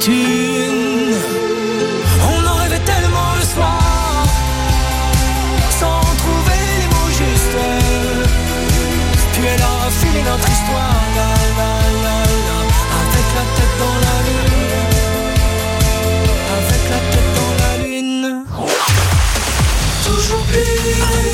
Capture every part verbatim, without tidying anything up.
routine. On en rêvait tellement le soir, sans trouver les mots justes. Puis elle a filé notre histoire, la la la la, avec la tête dans la lune, avec la tête dans la lune. Toujours plus.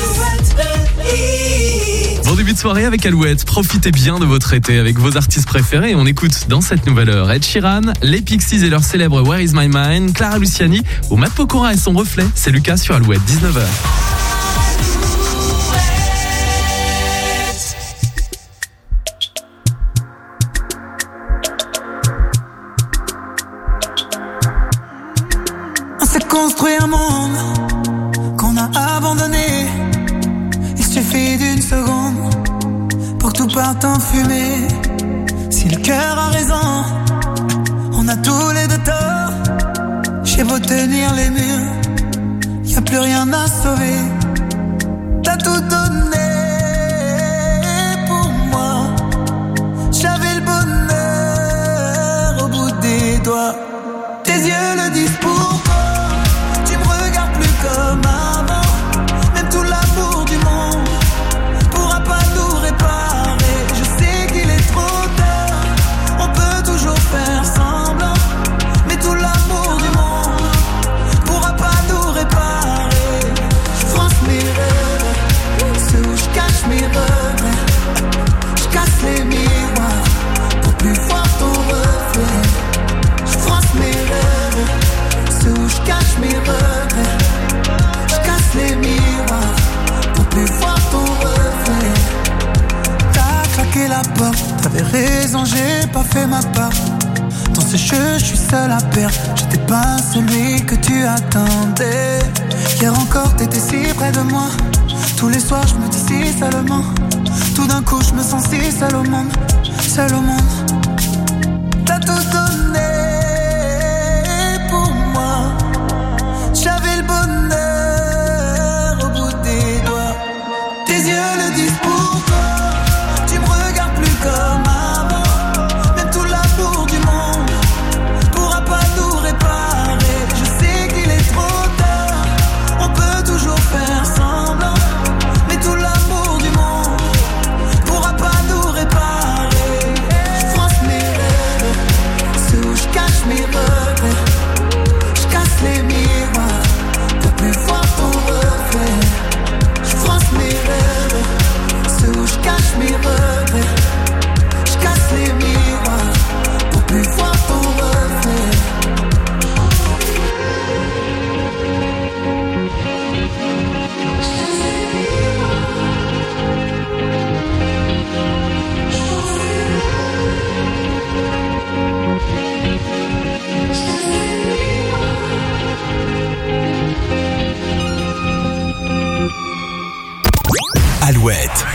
Bon début de soirée avec Alouette, profitez bien de votre été avec vos artistes préférés. On écoute dans cette nouvelle heure Ed Sheeran, les Pixies et leur célèbre Where Is My Mind, Clara Luciani ou Matt Pokora et son reflet. C'est Lucas sur Alouette, dix-neuf heures. On s'est construit un monde qu'on a abandonné. Il suffit d'une seconde pour que tout parte en fumée. Si le cœur a raison, on a tous les deux tort. J'ai beau tenir les murs, y a plus rien à sauver. T'as tout donné pour moi. J'avais le bonheur au bout des doigts. Tes yeux le disent pourquoi. Tu me regardes plus comme avant. Même tout l'amour du monde pourra pas nous réparer. Je sais qu'il est trop tard, on peut toujours faire semblant. Mais tout l'amour du monde pourra pas nous réparer. Je fronce mes rêves, ceux où je cache mes regrets. Je casse les miroirs pour plus voir ton reflet. Je fronce mes rêves, ceux où je cache mes regrets. Je casse les miroirs pour plus voir ton reflet. T'as claqué la porte, t'avais raison, j'ai pas fait ma part. Dans ce jeu, je suis seul à perdre. J'étais pas celui que tu attendais. Hier encore, t'étais si près de moi. Tous les soirs, je me dis si seulement. Tout d'un coup, je me sens si seul au monde. Seul au monde. T'as tout donné pour moi. J'avais le bonheur au bout des doigts. Tes yeux le disent pourquoi. Tu me regardes plus comme avant. Même tout l'amour du monde pourra pas nous réparer. Je sais qu'il est trop tard, on peut toujours faire semblant. Mais tout l'amour du monde pourra pas nous réparer. Je fronce mes rêves, ceux où je cache mes regrets. Je casse les miroirs pour plus voir ton reflet. Je fronce mes rêves, ceux où je cache mes regrets. Je casse les miroirs pour plus voir ton reflet. Alouette.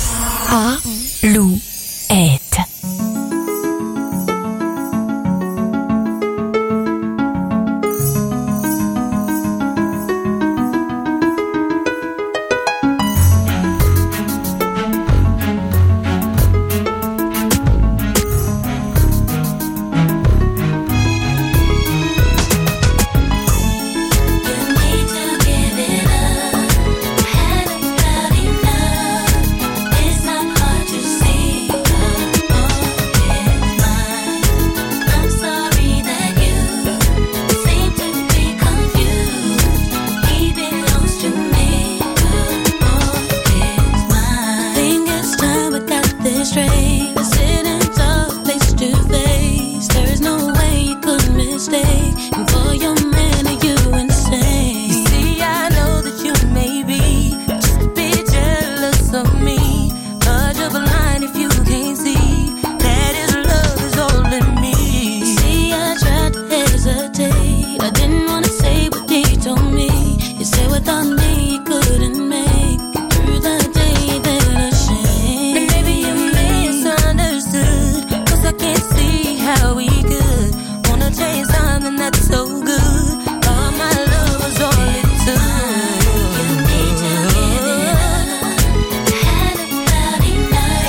Alouette.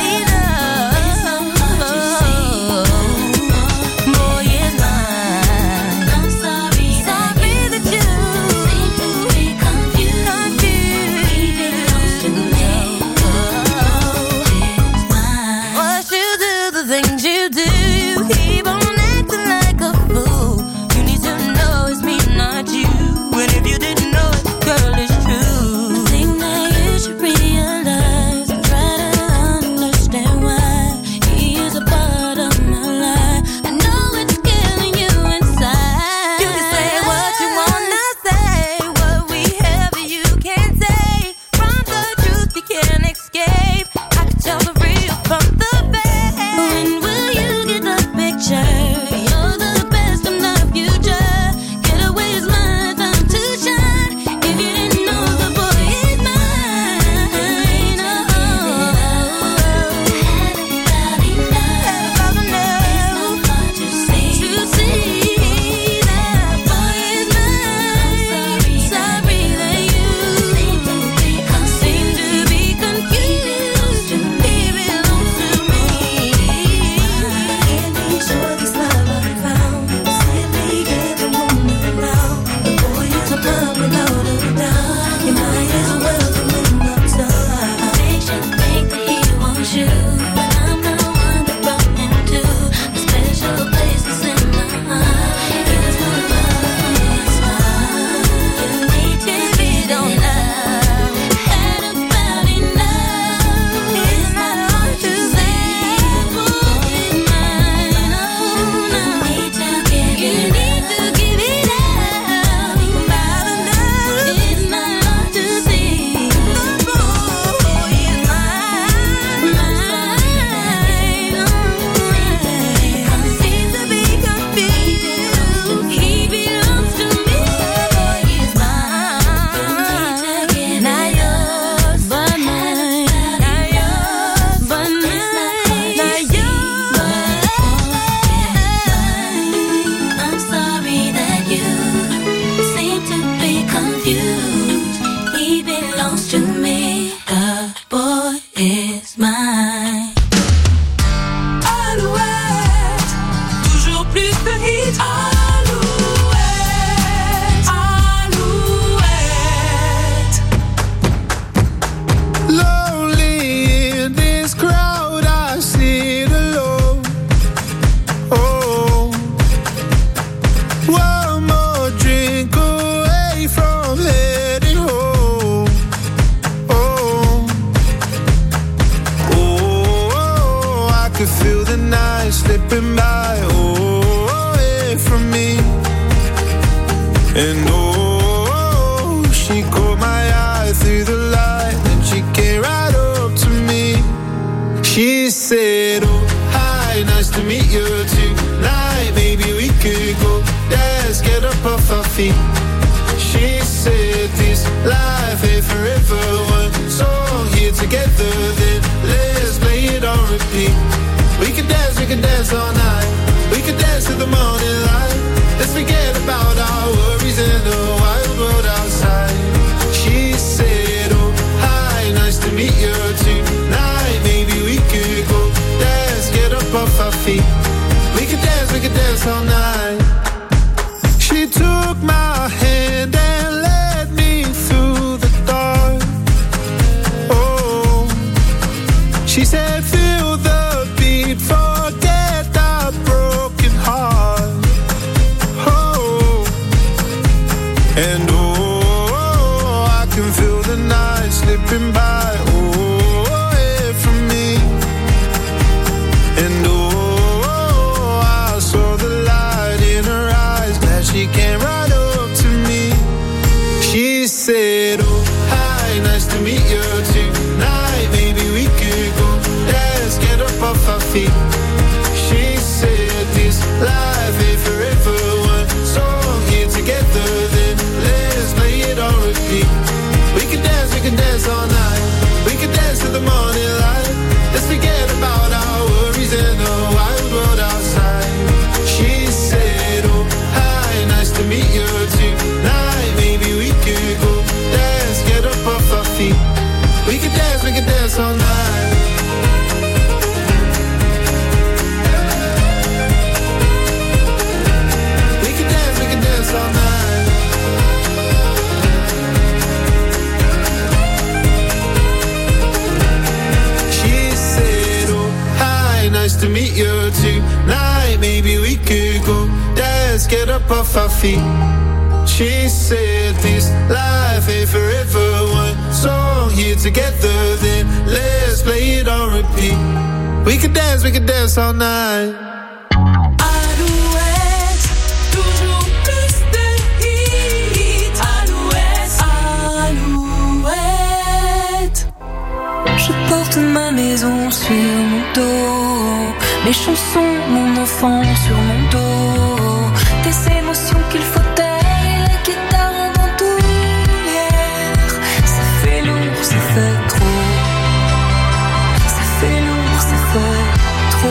Boy is mine. All night. Alouette, toujours plus de hits. Alouette, Alouette. Je porte ma maison sur mon dos, mes chansons, mon enfant sur mon dos, des émotions qu'il faut taire et la guitare en bandoulière. Ça fait lourd, ça fait trop. Ça fait lourd, ça fait trop.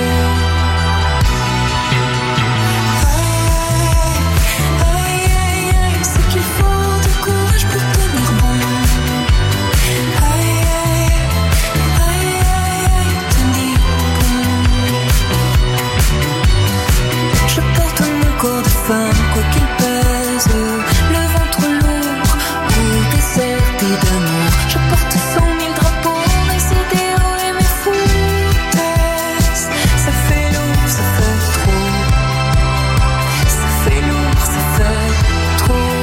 Femme, quoi qu'il pèse, le ventre lourd ou déserté d'amour. Je porte cent mille drapeaux, mes idéaux et mes foutaises. Ça fait lourd, ça fait trop. Ça fait lourd, ça fait trop.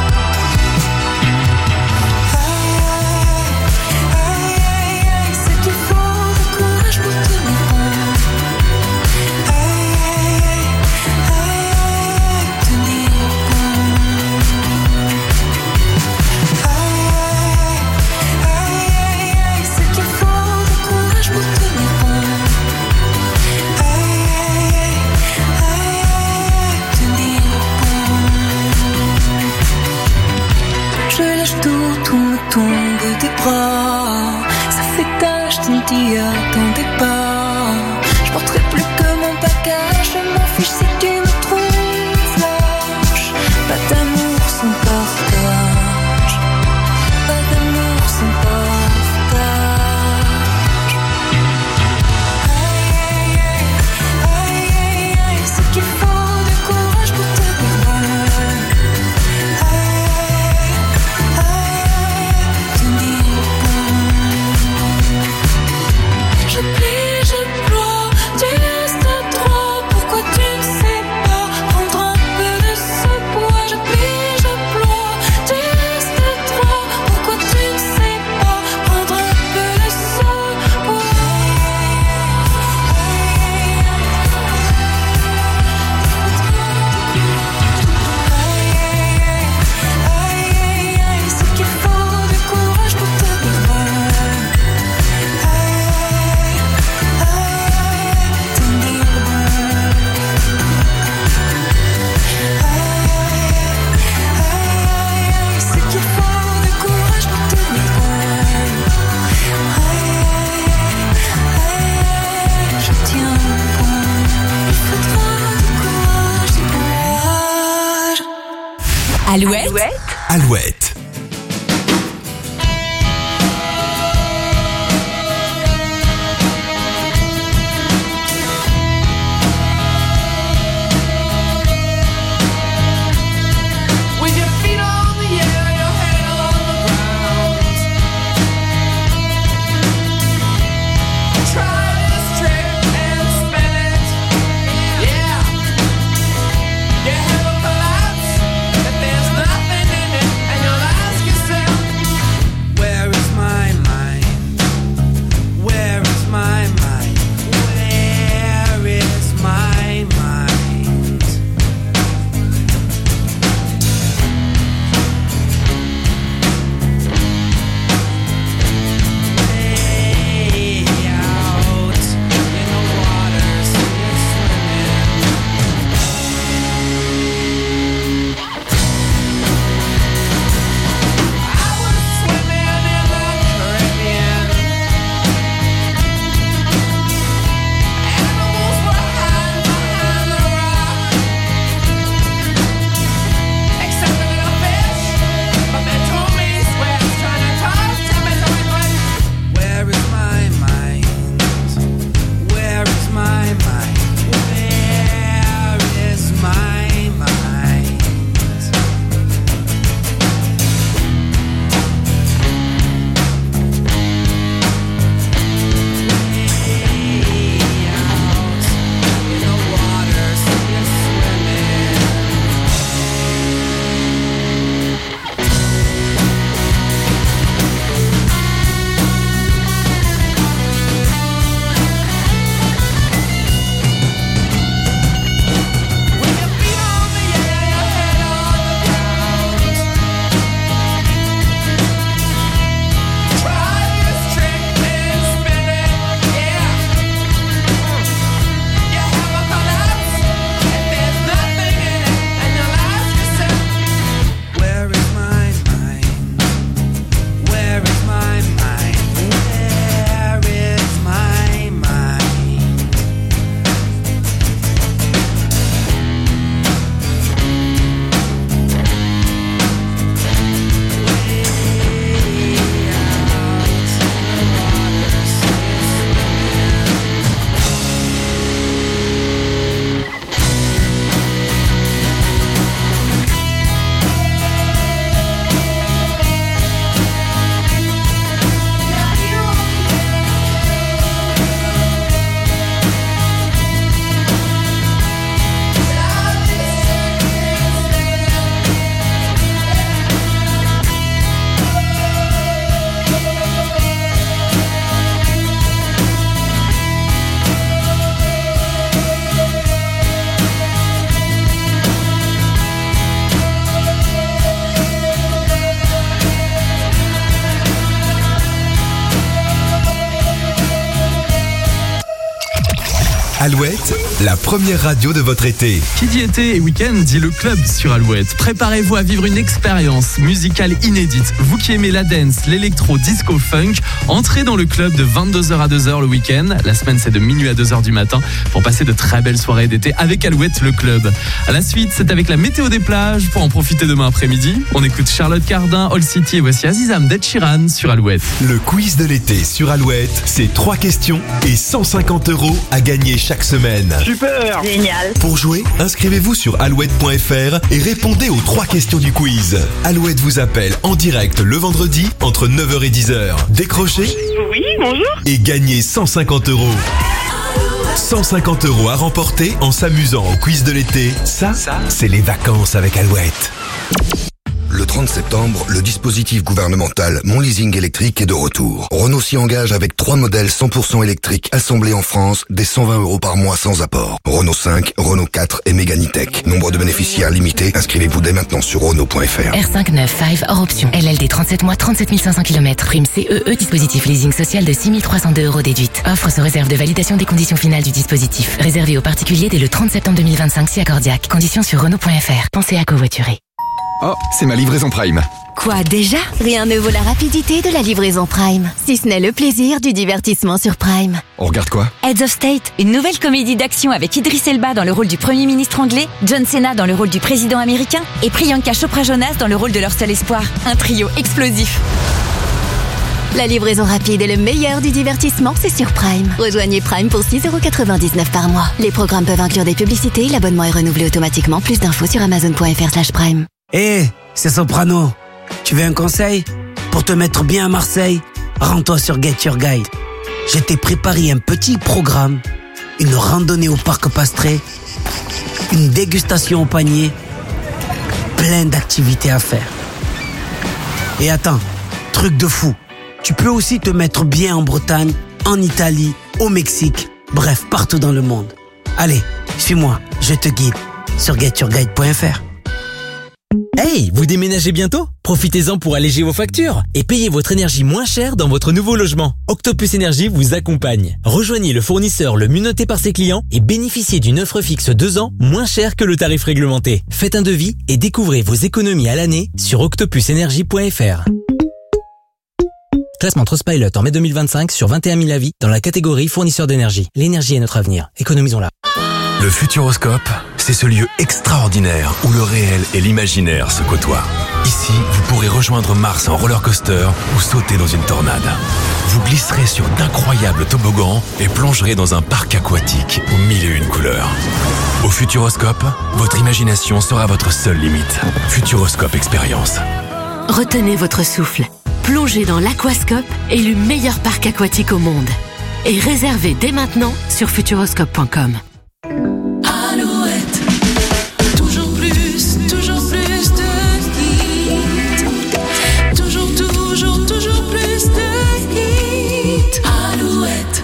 Aïe, aïe, aïe, aïe, c'est qu'il faut du courage pour tenir bon. Aïe, aïe, aïe. Tombe des bras, ça fait tâche, tu ne t'y attendais pas. Je porterai plus que mon bagage, je m'en fiche si tu me trouves lâche. Pas d'amour sans partage, pas d'amour sans partage. Aïe, aïe, aïe, aïe, aïe, c'est qu'il faut du courage pour Alouette. Alouette. Alouette. Alouette, la première radio de votre été. Qui dit été et week-end dit le club sur Alouette. Préparez-vous à vivre une expérience musicale inédite. Vous qui aimez la dance, l'électro, disco, funk, entrez dans le club de vingt-deux heures à deux heures le week-end. La semaine, c'est de minuit à deux heures du matin pour passer de très belles soirées d'été avec Alouette, le club. À la suite, c'est avec la météo des plages pour en profiter demain après-midi. On écoute Charlotte Cardin, All City et voici Azizam d'Ed Sheeran sur Alouette. Le quiz de l'été sur Alouette, c'est trois questions et cent cinquante euros à gagner chaque semaine. Super! Génial! Pour jouer, inscrivez-vous sur alouette point f r et répondez aux trois questions du quiz. Alouette vous appelle en direct le vendredi entre neuf heures et dix heures. Décrochez. Oui, bonjour. Et gagnez cent cinquante euros. cent cinquante euros à remporter en s'amusant au quiz de l'été. Ça, Ça c'est les vacances avec Alouette. Le trente septembre, le dispositif gouvernemental Mon Leasing électrique est de retour. Renault s'y engage avec trois modèles cent pour cent électriques assemblés en France, dès cent vingt euros par mois sans apport. Renault cinq, Renault quatre et Mégane E-Tech. Nombre de bénéficiaires limité, inscrivez-vous dès maintenant sur Renault point f r. R cinq neuf cinq hors option. L L D trente-sept mois, trente-sept mille cinq cents kilomètres. Prime C E E, dispositif leasing social de six mille trois cent deux euros déduite. Offre sous réserve de validation des conditions finales du dispositif. Réservé aux particuliers dès le trente septembre deux mille vingt-cinq si accordiaque. Conditions sur Renault point f r. Pensez à covoiturer. Oh, c'est ma livraison Prime. Quoi déjà? Rien ne vaut la rapidité de la livraison Prime, si ce n'est le plaisir du divertissement sur Prime. On regarde quoi? Heads of State, une nouvelle comédie d'action avec Idris Elba dans le rôle du Premier ministre anglais, John Cena dans le rôle du président américain et Priyanka Chopra Jonas dans le rôle de leur seul espoir. Un trio explosif. La livraison rapide et le meilleur du divertissement, c'est sur Prime. Rejoignez Prime pour six euros quatre-vingt-dix-neuf par mois. Les programmes peuvent inclure des publicités, l'abonnement est renouvelé automatiquement. Plus d'infos sur amazon.fr slash prime. Hé, hey, c'est Soprano. Tu veux un conseil? Pour te mettre bien à Marseille, rends-toi sur Get Your Guide. Je t'ai préparé un petit programme, une randonnée au parc Pastré, une dégustation au panier, plein d'activités à faire. Et attends, truc de fou, tu peux aussi te mettre bien en Bretagne, en Italie, au Mexique, bref, partout dans le monde. Allez, suis-moi, je te guide sur get your guide point f r. Hey, vous déménagez bientôt? Profitez-en pour alléger vos factures et payez votre énergie moins cher dans votre nouveau logement. Octopus Énergie vous accompagne. Rejoignez le fournisseur le mieux noté par ses clients et bénéficiez d'une offre fixe deux ans moins chère que le tarif réglementé. Faites un devis et découvrez vos économies à l'année sur octopus énergie point f r. Classement Trustpilot en mai deux mille vingt-cinq sur vingt et un mille avis dans la catégorie fournisseur d'énergie. L'énergie est notre avenir. Économisons-la. Le Futuroscope, c'est ce lieu extraordinaire où le réel et l'imaginaire se côtoient. Ici, vous pourrez rejoindre Mars en roller coaster ou sauter dans une tornade. Vous glisserez sur d'incroyables toboggans et plongerez dans un parc aquatique aux mille et une couleurs. Au Futuroscope, votre imagination sera votre seule limite. Futuroscope Expérience. Retenez votre souffle. Plongez dans l'Aquascope, élu meilleur parc aquatique au monde. Et réservez dès maintenant sur futuroscope point com. Alouette, toujours plus, toujours plus de hits. Toujours, toujours, toujours plus de hits. Alouette.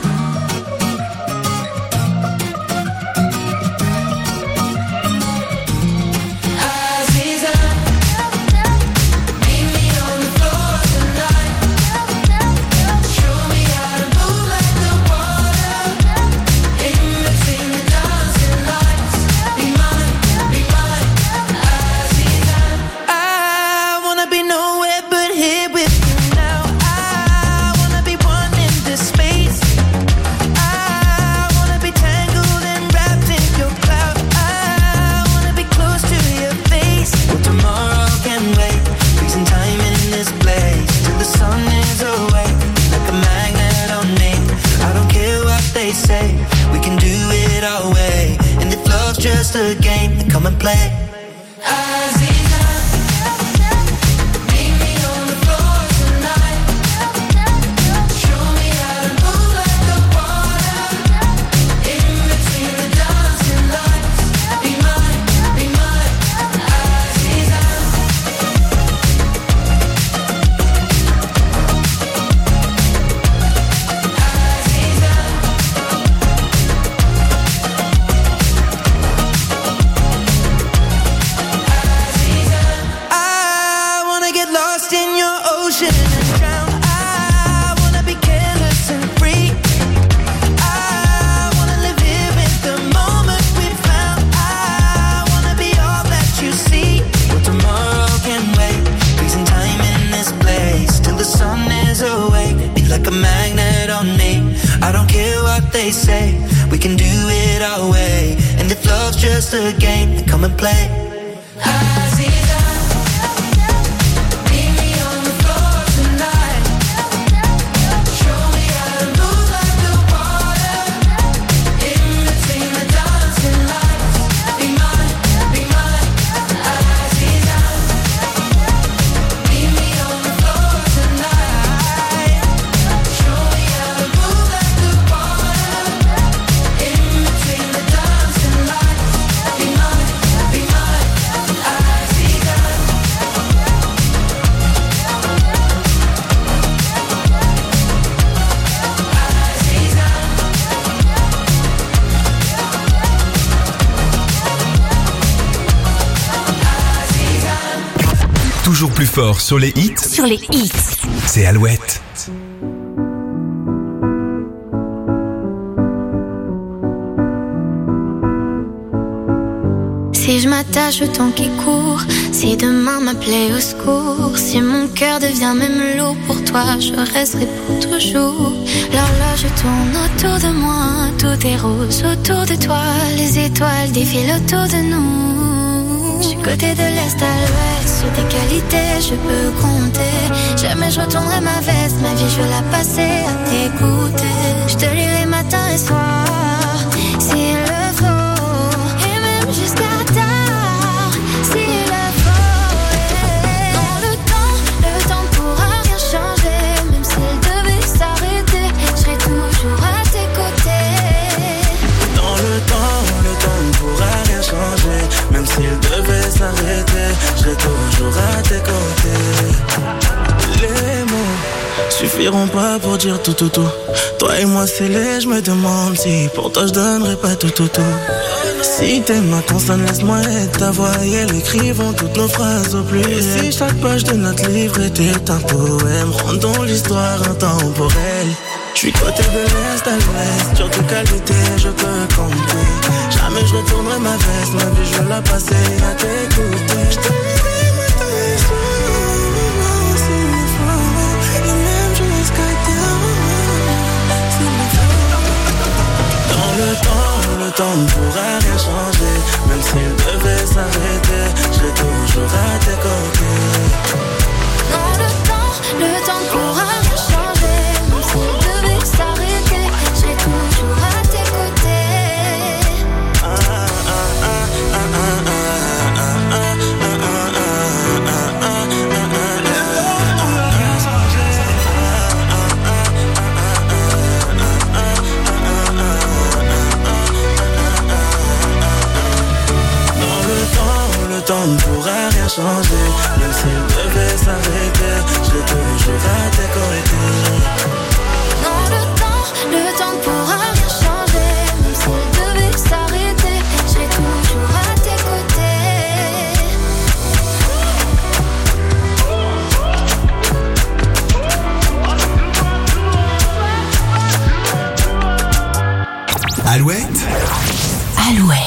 Just a game, then come and play. They say we can do it our way, and if love's just a game, then come and play. Toujours plus fort sur les hits. Sur les hits. C'est Alouette. Si je m'attache au temps qui court, si Si demain m'appelait au secours, si mon cœur devient même lourd pour toi, je resterai pour toujours. L'horloge tourne autour de moi, tout est rose autour de toi, les étoiles défilent autour de nous. Je suis côté de l'est à l'ouest, sur tes qualités je peux compter. Jamais je retournerai ma veste, ma vie je veux la passer à t'écouter. Je te lirai matin et soir, s'il le faut, et même jusqu'à tard, s'il le faut. Dans le temps, le temps ne pourra rien changer, même s'il devait s'arrêter, je serai toujours à tes côtés. Dans le temps, le temps ne pourra rien changer, même s'il devait s'arrêter, je serai toujours à tes côtés. Les mots suffiront pas pour dire tout tout tout. Toi et moi c'est les, je me demande si pour toi je donnerais pas tout tout tout. Si t'es ma consonne, laisse-moi être ta voix et elle écrivons toutes nos phrases au pluriel. Et si chaque page de notre livre était un poème, rendons l'histoire intemporelle. J'suis côté de l'est à l'ouest, sur tes qualités je peux compter. Jamais je retournerai ma veste, ma vie je veux la passer à t'écouter. J'te lirai matin et soir, s'il le faut, et même jusqu'à tard, s'il le faut. Dans le temps, le temps ne pourra rien changer, même s'il devait s'arrêter, je serai toujours à tes côtés. Dans le temps, le temps ne pourra rien changer, même s'il devait s'arrêter, je serai toujours à tes côtés. Ah, ah, ah, ah, ah, ah, ah, ah, le temps ne pourra rien changer, même s'il devait s'arrêter, je serai toujours à tes côtés. Dans le temps, le temps ne pourra rien changer, même s'il devait s'arrêter, je serai toujours à tes côtés. Alouette. Alouette.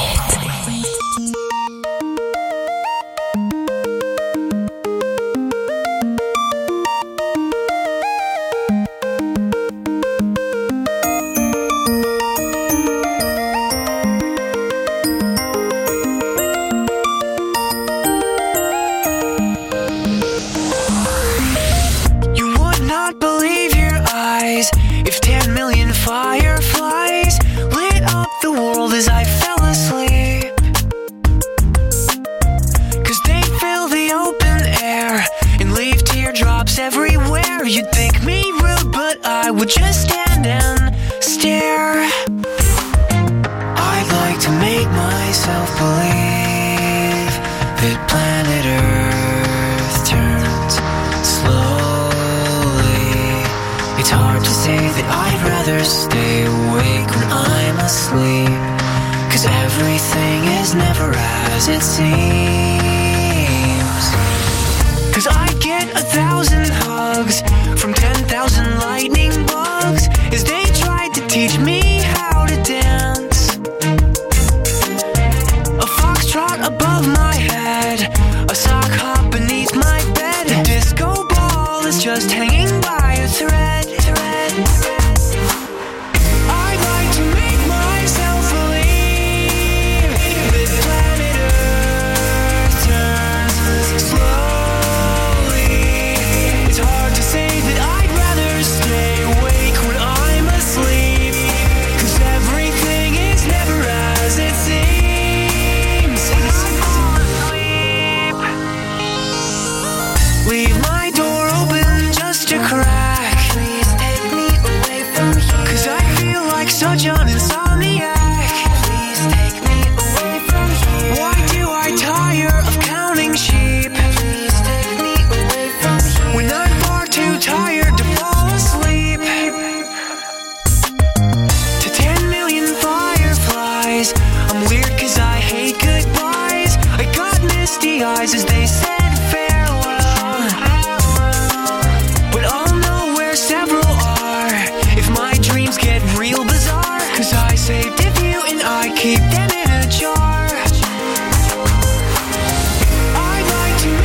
keep them in a jar. I'd like to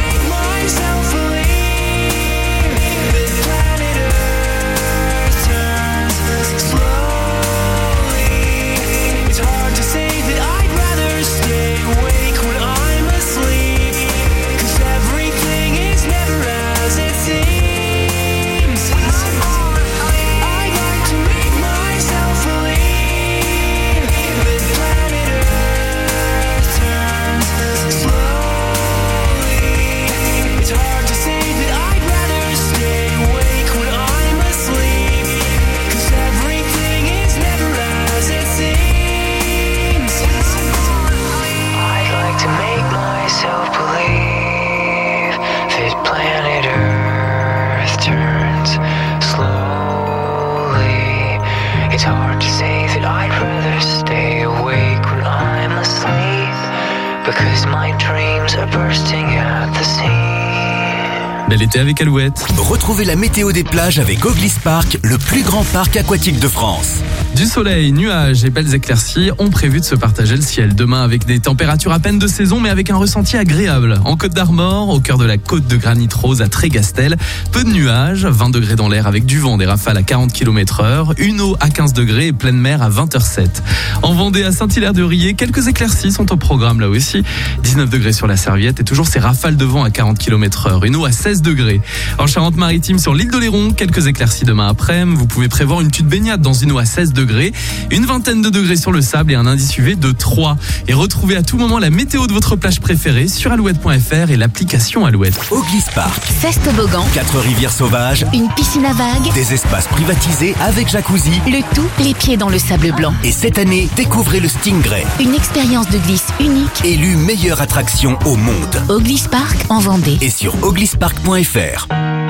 dreams are bursting at the seams. Bel été avec Alouette. Retrouvez la météo des plages avec Oglis Park, le plus grand parc aquatique de France. Du soleil, nuages et belles éclaircies ont prévu de se partager le ciel demain avec des températures à peine de saison mais avec un ressenti agréable. En Côte d'Armor, au cœur de la côte de granit rose à Trégastel, peu de nuages, vingt degrés dans l'air avec du vent, des rafales à quarante kilomètres heure, une eau à quinze degrés et pleine mer à vingt heures sept. En Vendée, à Saint-Hilaire-de-Riez, quelques éclaircies sont au programme là aussi. dix-neuf degrés sur la Serviette et toujours ces rafales de vent à quarante kilomètres heure, une eau à seize degrés. En Charente-Maritime, sur l'île d'Oléron, quelques éclaircies demain après-midi. Vous pouvez prévoir une petite baignade dans une eau à seize degrés. Une vingtaine de degrés sur le sable et un indice U V de trois. Et retrouvez à tout moment la météo de votre plage préférée sur alouette point f r et l'application Alouette. Oglis Park, seize toboggans, quatre rivières sauvages, une piscine à vagues, des espaces privatisés avec jacuzzi, le tout les pieds dans le sable blanc. Et cette année, découvrez le Stingray, une expérience de glisse unique, élu meilleure attraction au monde. Oglis Park en Vendée. Et sur oglis park point f r.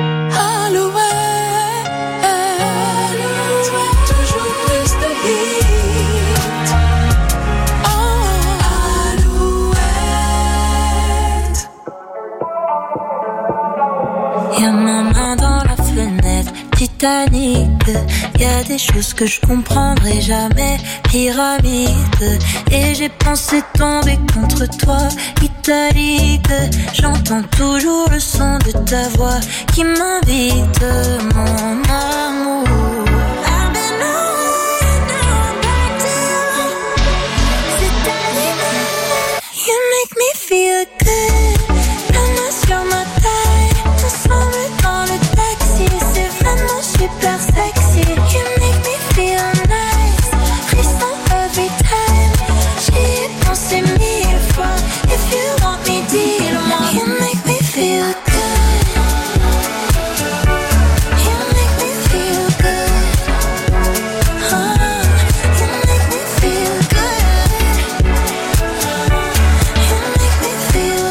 Y'a ma main dans la fenêtre, Titanic. Y'a des choses que je comprendrai jamais, pyramide. Et j'ai pensé tomber contre toi, italique. J'entends toujours le son de ta voix qui m'invite, mon amour. You make me feel good. La main sur ma taille, ensemble dans le taxi, c'est vraiment super sexy. You make me feel nice, frisson every time. J'y ai pensé mille fois. If you want me, dis-le-moi. You make me feel good. You make me feel good. Oh, you make me feel good. You make me feel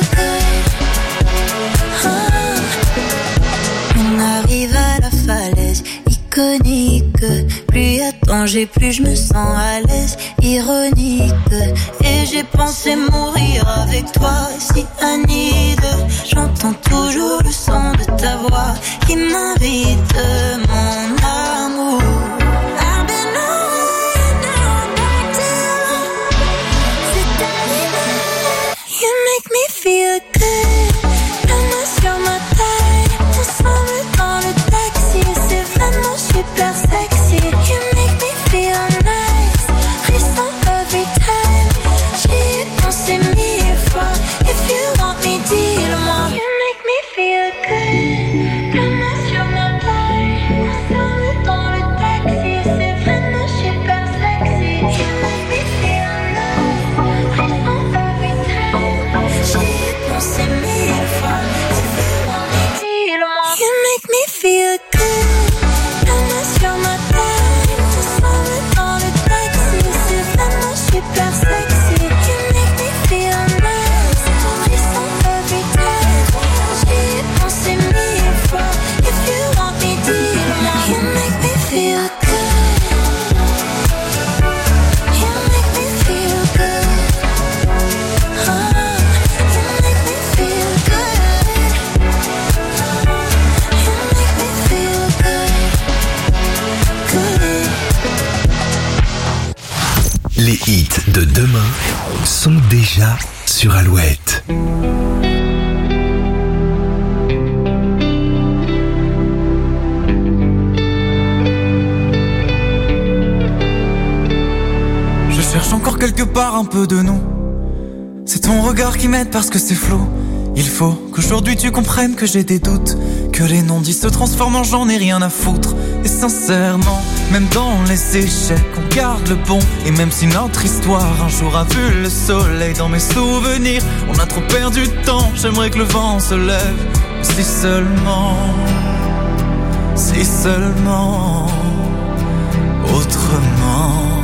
good. Oh. On arrive à la falaise iconique. Plus y a danger, plus je me sens à l'aise, ironique. Et j'ai pensé mourir avec toi, si Anide. J'entends toujours le son de ta voix qui m'invite, mon amour. I've been on down back to c'est animé. You make me feel good. La main sur ma taille, ensemble dans le taxi, c'est vraiment super sexy. You make me feel nice, frisson every time. J'y ai pensé mille fois. If you want me, dis-le-moi. You make me feel good. La main sur ma taille, ensemble dans le taxi, c'est vraiment super sexy. You make me feel nice, frisson every time. J'y ai pensé mille fois. If you want me, dis-le-moi. You make me feel good. La main sur ma taille, ensemble dans le taxi, c'est vraiment super sexy. You make me feel nice, frisson every time. J'y ai pensé mille fois. If you want me, dis-le-moi. You make me feel good. You make me feel good. Oh, you make me feel good. You make me feel good. Good. Les hits de demain sont déjà sur Alouette. Je cherche encore quelque part un peu de nous. C'est ton regard qui m'aide parce que c'est flou. Il faut qu'aujourd'hui tu comprennes que j'ai des doutes, que les non-dits se transforment en j'en ai rien à foutre. Et sincèrement, même dans les échecs, on garde le bon. Et même si notre histoire un jour a vu le soleil, dans mes souvenirs, on a trop perdu de temps. J'aimerais que le vent se lève, si seulement, si seulement, autrement,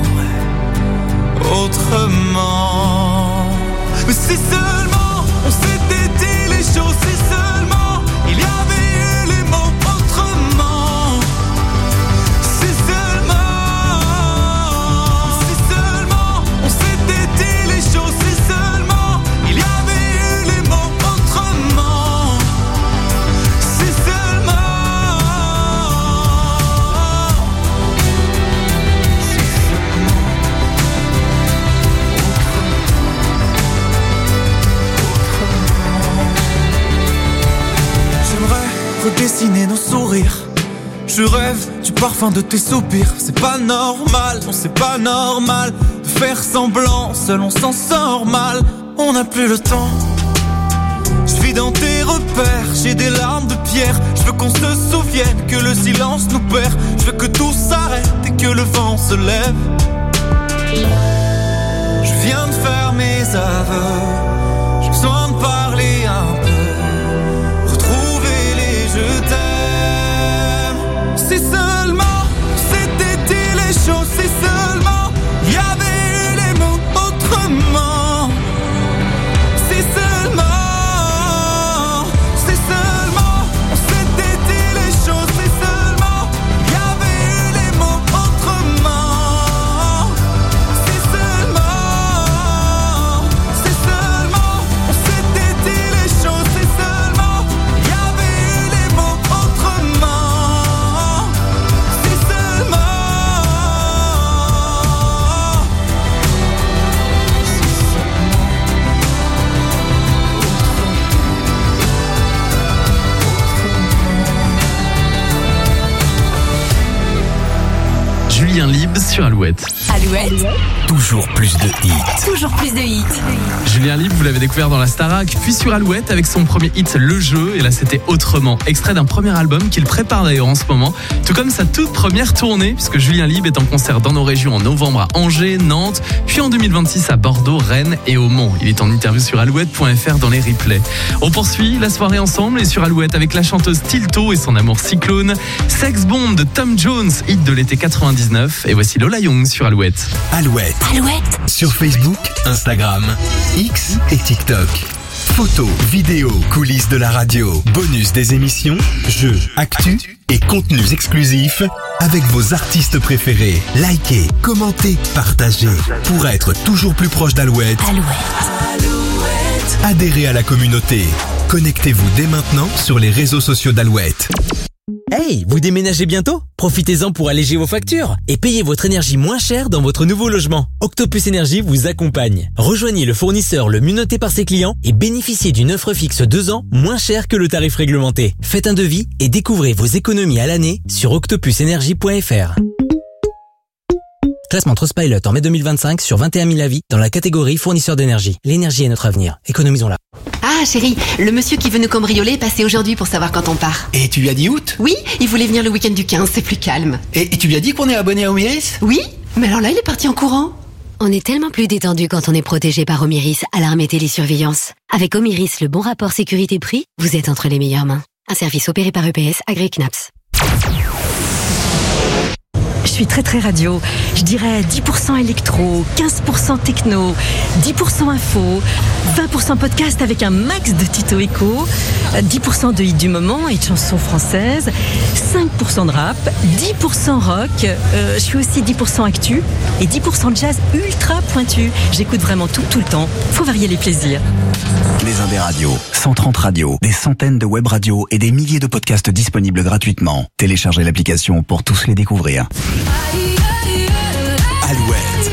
autrement. Mais si seulement on s'était dit les choses, si seulement il y avait eu les mots autrement. Si seulement, si seulement on s'était dit les choses, si seulement il y avait eu les mots redessiner nos sourires. Je rêve du parfum de tes soupirs. C'est pas normal, non c'est pas normal de faire semblant, seul on s'en sort mal. On n'a plus le temps. Je vis dans tes repères, j'ai des larmes de pierre. Je veux qu'on se souvienne que le silence nous perd. Je veux que tout s'arrête et que le vent se lève. Je viens de faire mes aveux. J'ai besoin de parler un peu, retrouver les je t'aime. Si seulement c'était dit les choses, si seulement il y avait eu les mots autrement. Si seulement, si seulement on s'était dit les choses, si seulement il y avait eu les mots autrement. Si seulement, si seulement on s'était dit les choses, si seulement il y avait eu les mots autrement. Si seulement. Julien Lieb sur Alouette. Alouette, Toujours plus de hits. toujours plus de hits. Julien Lieb, vous l'avez découvert dans la Starac, puis sur Alouette avec son premier hit Le Jeu, et là c'était Autrement, extrait d'un premier album qu'il prépare d'ailleurs en ce moment, tout comme sa toute première tournée, puisque Julien Lieb est en concert dans nos régions en novembre à Angers, Nantes, puis en deux mille vingt-six à Bordeaux, Rennes et au Mans. Il est en interview sur alouette point f r dans les replays. On poursuit la soirée ensemble et sur Alouette avec la chanteuse Tilto et son amour Cyclone, Sex Bomb de Tom Jones, hit de l'été quatre-vingt-dix-neuf, et voici Lola Young sur Alouette. Alouette. Alouette, Sur Facebook, Instagram, X et TikTok. Photos, vidéos, coulisses de la radio, bonus des émissions, jeux, actus et contenus exclusifs avec vos artistes préférés. Likez, commentez, partagez pour être toujours plus proche d'Alouette. Alouette. Adhérez à la communauté. Connectez-vous dès maintenant sur les réseaux sociaux d'Alouette. Hey, vous déménagez bientôt? Profitez-en pour alléger vos factures et payez votre énergie moins cher dans votre nouveau logement. Octopus Énergie vous accompagne. Rejoignez le fournisseur le mieux noté par ses clients et bénéficiez d'une offre fixe deux ans moins chère que le tarif réglementé. Faites un devis et découvrez vos économies à l'année sur octopus énergie point f r. Classement Trustpilot en mai deux mille vingt-cinq sur vingt et un mille avis dans la catégorie fournisseur d'énergie. L'énergie est notre avenir. Économisons-la. Ah chérie, le monsieur qui veut nous cambrioler est passé aujourd'hui pour savoir quand on part. Et tu lui as dit août? Oui, il voulait venir le week-end du quinze, c'est plus calme. Et, et tu lui as dit qu'on est abonné à Omiris? Oui, mais alors là il est parti en courant. On est tellement plus détendu quand on est protégé par Omiris, alarme et télésurveillance. Avec Omiris, le bon rapport sécurité-prix, vous êtes entre les meilleures mains. Un service opéré par E P S, agréé C N A P S. Je suis très très radio. Je dirais dix pour cent électro, quinze pour cent techno, dix pour cent info, vingt pour cent podcast avec un max de Tito Echo, dix pour cent de hits du moment et de chansons françaises, cinq pour cent de rap, dix pour cent rock, euh, je suis aussi dix pour cent actu et dix pour cent de jazz ultra pointu. J'écoute vraiment tout, tout le temps. Faut varier les plaisirs. Les Indés Radio, cent trente radios, des centaines de web radios et des milliers de podcasts disponibles gratuitement. Téléchargez l'application pour tous les découvrir. Alouette.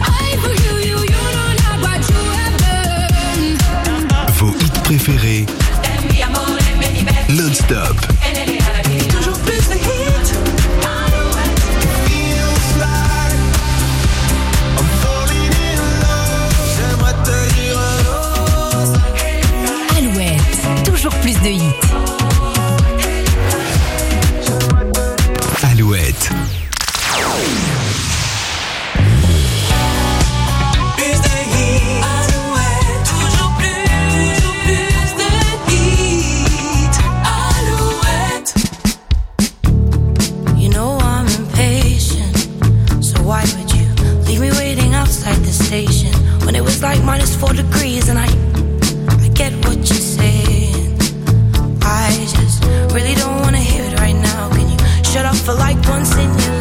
Vos hits préférés non-stop. Toujours plus de hits. J'aimerais te dire Alouette, toujours plus de hits. Alouette. Station when it was like minus four degrees, and I, I get what you're saying. I just really don't wanna hear it right now. Can you shut up for like once in your life?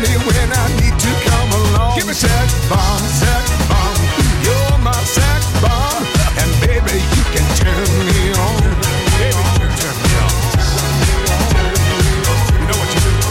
me when I need to come along. Give me sex bomb, sex bomb. You're my sex bomb, and baby you can turn me on. Baby you can turn me on. You know what you do.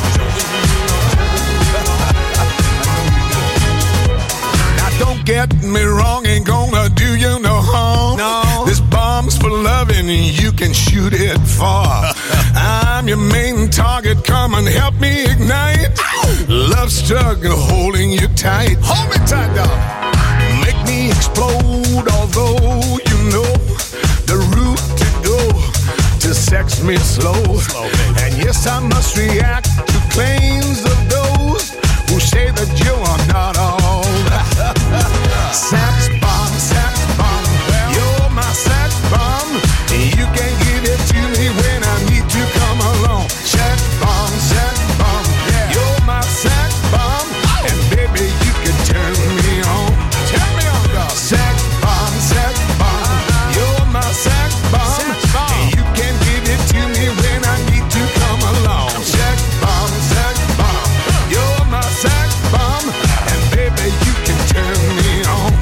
Now don't get me wrong, ain't gonna do you no harm. No. This bomb's for loving, you can shoot it far. I'm your main target, come and help me ignite. Ow! Love struggle holding you tight. Hold me tight, dog. Make me explode, although you know the route to go to sex me slow. slow and yes, I must react to claims of those who say that you are not all. Sex bomb, sex bomb. Well, you're my sex bomb. You can give it to me when I need to come along. Sex bomb, sex bomb. Yeah. You're my sex bomb. Oh. And baby, you can turn me on. Turn me on, dog. Sex bomb, sex bomb. Uh-huh. You're my sex bomb. Sex bomb. And you can give it to me when I need to come along. Sex bomb, sex bomb. You're my sex bomb. And baby, you can turn me on.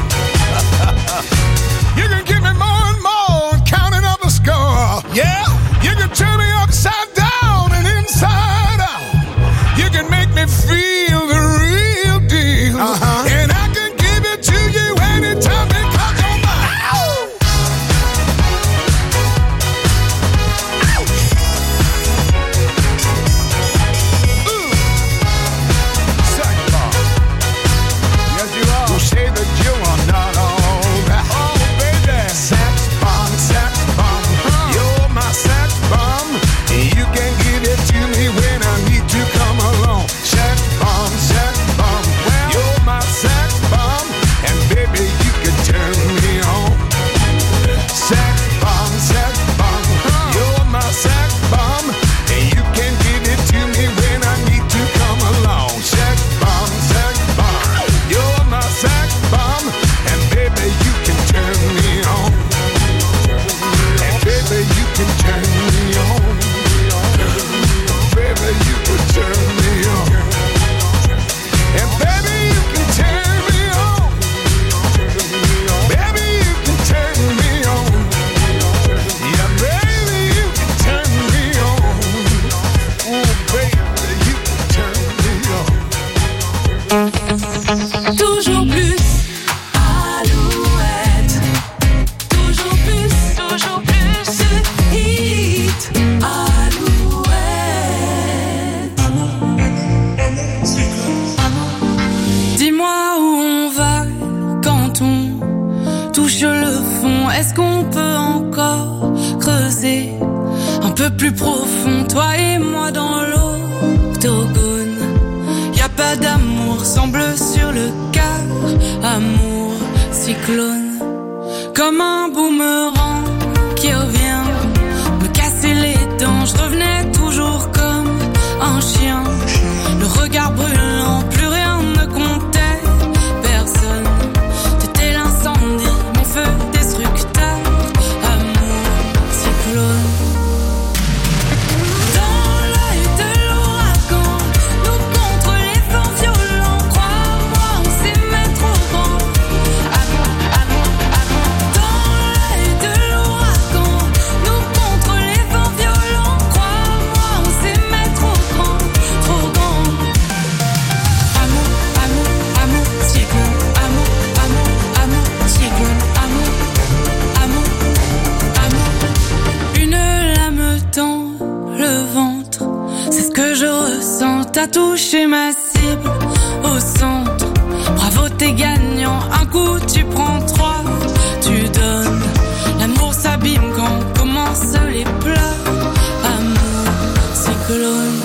You can give me more and more, counting up the score. Yeah, you can turn me upside down and inside out. You can make me feel the real deal. Uh-huh. And I can give it to you anytime because you're mine. Ow! Ooh. Sex bomb. Yes, you are. Who say that you are not all that? Oh, baby. Sex bomb, sex bomb. You're my sex bomb. You can give it to me when I need to come along. Sex bomb, sex bomb. You're my sex bomb. And baby, you can turn me on. Sex bomb, sex bomb. You're my sex bomb. And you can give it to me when I need to come along. Sex bomb, sex bomb. You're my sex bomb. And baby, you can turn me on. And baby, you can turn me on. Baby, you can turn me on. And baby, you can turn me on. Baby, you can turn me on. Yeah, baby, you can turn me on. Oh, baby, you can turn me on. Toujours plus. Alouette. Toujours plus, toujours plus. Hit. Alouette. Dis-moi où on va quand on touche le fond. Est-ce qu'on peut encore creuser un peu plus profond, toi et moi dans l'octogone? Y a pas d'amour sans bleu sur le cœur, amour cyclone, comme un boomerang qui revient me casser les dents. Je revenais toujours comme un chien, le regard brûlant, plus rien ne comptait, personne. T'étais l'incendie, mon feu destructeur, amour cyclone. Dans l'œil de l'ouragan, nous contre les vents violents. Crois-moi, on s'aimait trop grand. Amour, amour, amour. Dans l'œil de l'ouragan, nous contre les vents violents. Crois-moi, on s'aimait trop grand, trop grand. Amour, amour, amour, cyclone. Amour, amour, amour, cyclone. Amour, amour, amour. Une lame dans le ventre, c'est ce que je ressens. T'as touché ma cible au centre. Bravo, t'es gagnant. Un coup, tu prends trois, tu donnes. L'amour s'abîme quand commencent les pleurs. Amour cyclone.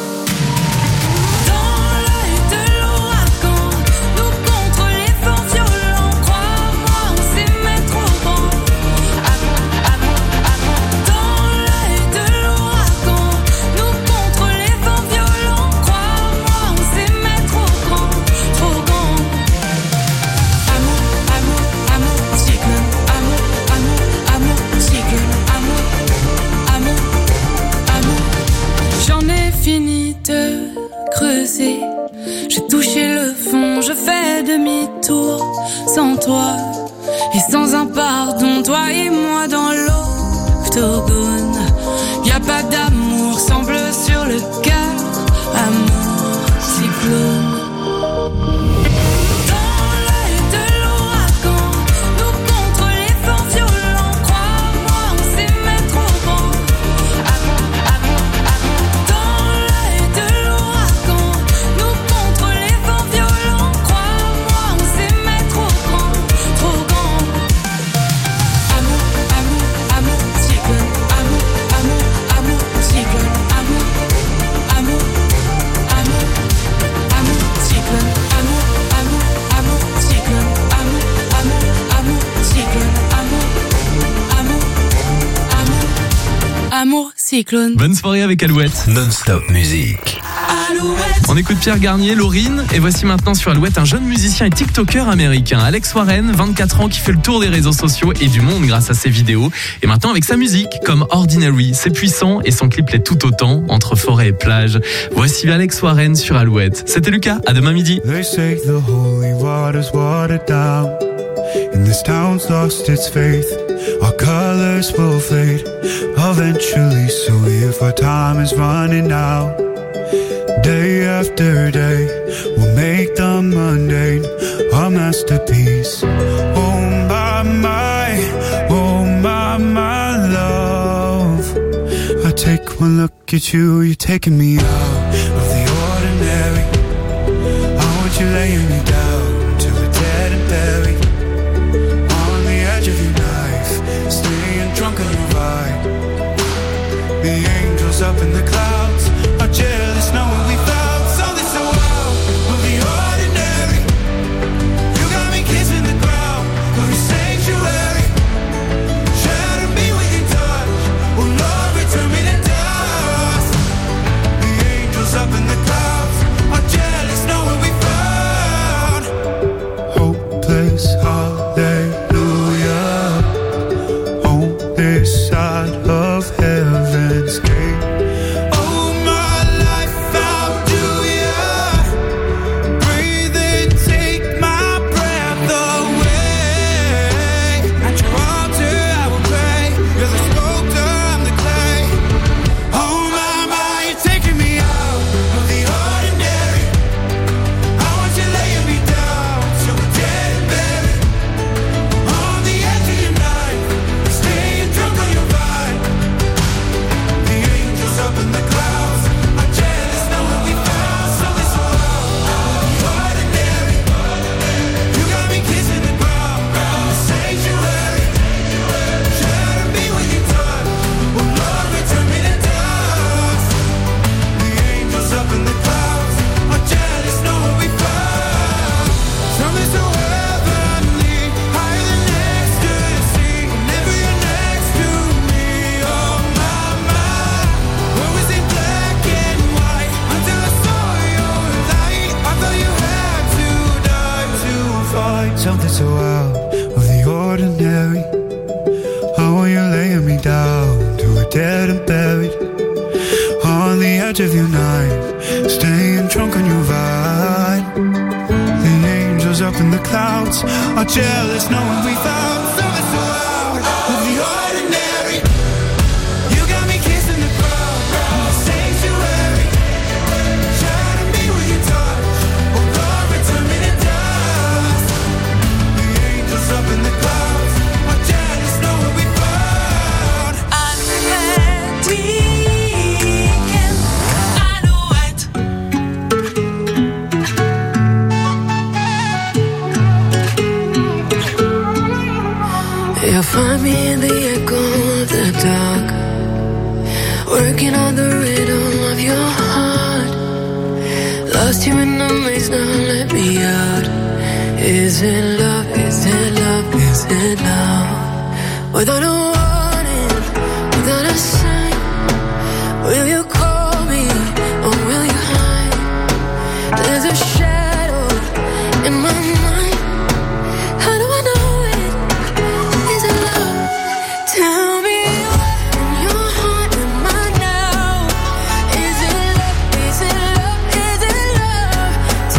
Dans l'œil de l'ouragan, nous contre les vents violents. Crois-moi, on s'aimait trop grand. Amour, amour, amour. Dans l'œil de l'ouragan, nous contre les vents violents. Crois-moi, on s'aimait trop grand, trop grand. Amour, amour, amour. J'ai touché le fond, je fais demi-tour. Sans toi et sans un pardon, toi et moi dans l'octogone. Y'a pas d'amour, sang bleu sur le cœur. Amour, cyclone. Amour, cyclone. Bonne soirée avec Alouette. Non-stop musique. Alouette. On écoute Pierre Garnier, Laurine. Et voici maintenant sur Alouette un jeune musicien et tiktoker américain, Alex Warren, vingt-quatre ans, qui fait le tour des réseaux sociaux et du monde grâce à ses vidéos. Et maintenant avec sa musique, comme Ordinary. C'est puissant et son clip l'est tout autant, entre forêt et plage. Voici Alex Warren sur Alouette. C'était Lucas, à demain midi. They say the holy water's watered down, and this town's lost its faith. Our colors will fade eventually, so if our time is running out, day after day, we'll make the mundane our masterpiece. Oh my, my, oh my, my love, I take one look at you, you're taking me out of the ordinary. I want you laying me down till we're dead and buried on the edge of your knife, staying drunk on your ride. The angels up in the clouds are jealous knowing we found something so out of the ordinary. You got me kissing the ground of your sanctuary. Shatter me with your touch, oh Lord, return me to dust. The angels up in the clouds are jealous knowing we found hopeless hallelujah on this side of heaven's gate. Something so out of the ordinary. I want you laying me down to a dead and buried on the edge of your night, staying drunk on your ride. The angels up in the clouds are jealous knowing we found something so out of the ordinary. You got me kissing the ground in the sanctuary. Shatter me with your touch, oh Lord, return me to dust. Up in the clouds, are jealous knowing we found Alouette weekend, Alouette. You'll find me in the echo of the dark, working on the rhythm of your heart. Lost you in the maze, now let me out. Is it love, is it love, is it love? Without a warning, without a sign, will you call me or will you hide? There's a shadow in my mind. How do I know it? Is it love? Tell me what in your heart am I now? Is it love, is it love, is it love?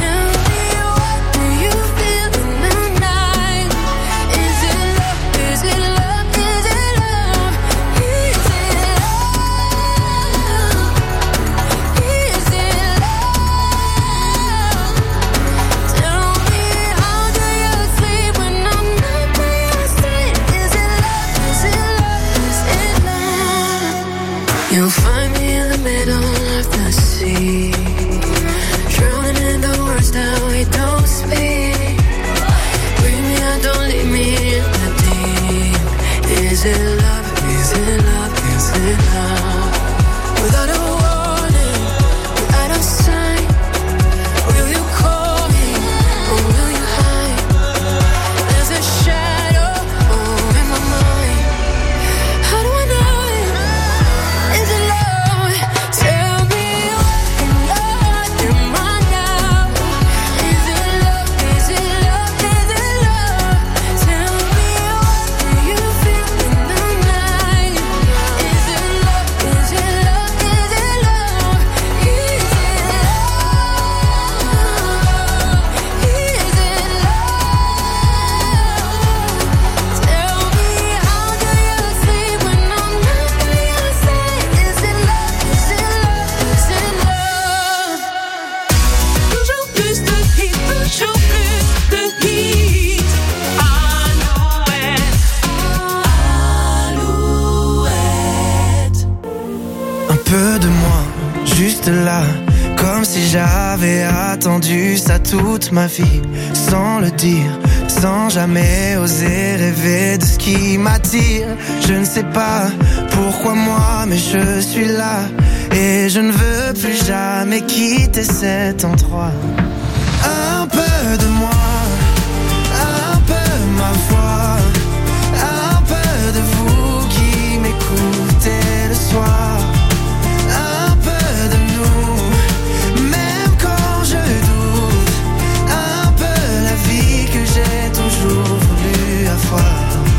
là, comme si j'avais attendu ça toute ma vie, sans le dire, sans jamais oser rêver de ce qui m'attire. Je ne sais pas pourquoi moi, mais je suis là, et je ne veux plus jamais quitter cet endroit. Un peu de moi, un peu ma voix, un peu de vous qui m'écoutez le soir, un peu de nous, même quand je doute, un peu la vie que j'ai toujours voulu avoir.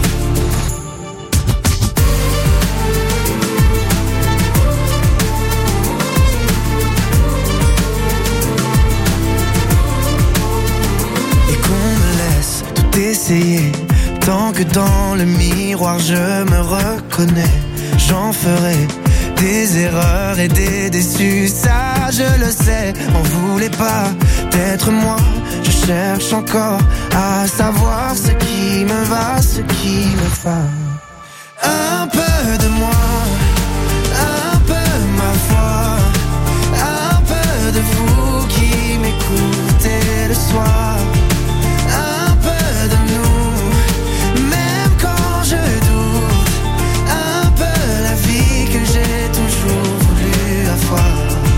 Essayer, tant que dans le miroir je me reconnais, j'en ferai des erreurs et des déçus, ça je le sais. On voulait pas d'être moi, je cherche encore à savoir ce qui me va, ce qui me va. Un peu de moi, un peu ma foi, un peu de vous qui m'écoutez le soir, un peu de nous, même quand je doute, un peu la vie que j'ai toujours voulu avoir.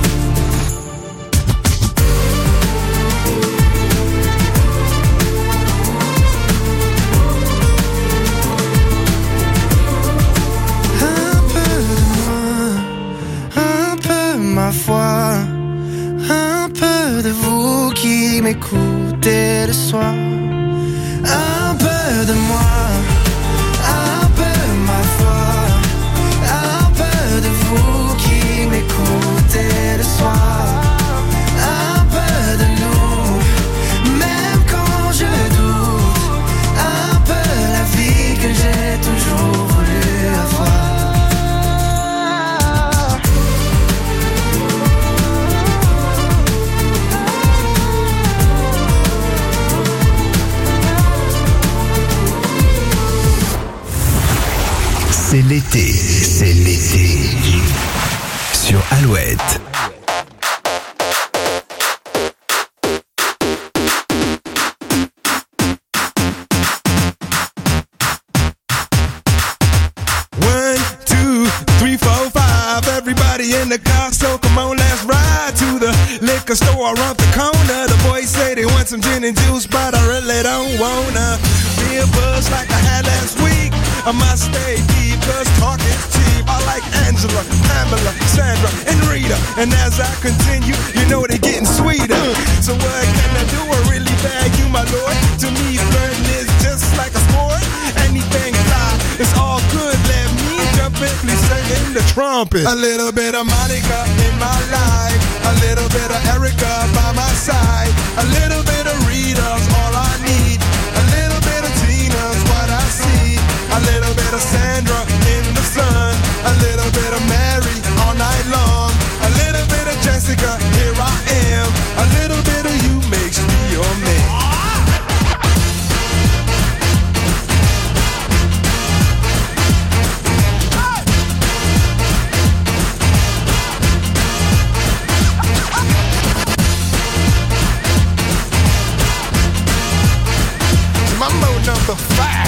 Un peu de moi, un peu ma foi, un peu de vous qui m'écoutez le soir, un peu de moi, un peu ma foi, un peu de vous qui m'écoutez le soir, un peu de nous, même quand je doute, un peu la vie que j'ai toujours voulu avoir. C'est l'été, c'est l'été. Sur Alouette. One, two, three, four, five. Everybody in the car, so come on, let's ride to the liquor store around the corner. The boys say they want some gin and juice, but I really don't wanna be a buzz like I had last week. I must stay deep, cause talk is cheap. I like Angela, Pamela, Sandra, and Rita. And as I continue, you know they're getting sweeter. So what can I do? I really bag you, my lord. To me, flirting is just like a sport. Anything fly, it's all good. Let me jump in, please sing the trumpet. A little bit of Monica in my life, a little bit of Erica by my side, a little bit of Rita's all I need, a little bit of Tina's what I see, a little bit of Sandra in the sun, a little bit of Mary all night long, a little bit of Jessica, here I am, a little bit of you makes me your man. Mambo number five.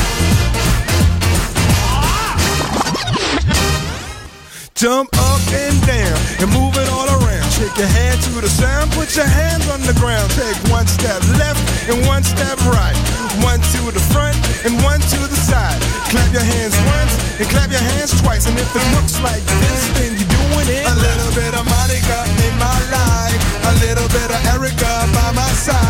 Jump up and down and move it all around. Shake your hand to the sound, put your hands on the ground. Take one step left and one step right. One to the front and one to the side. Clap your hands once and clap your hands twice. And if it looks like this, then you're doing it. A little bit of Monica in my life, a little bit of Erica by my side.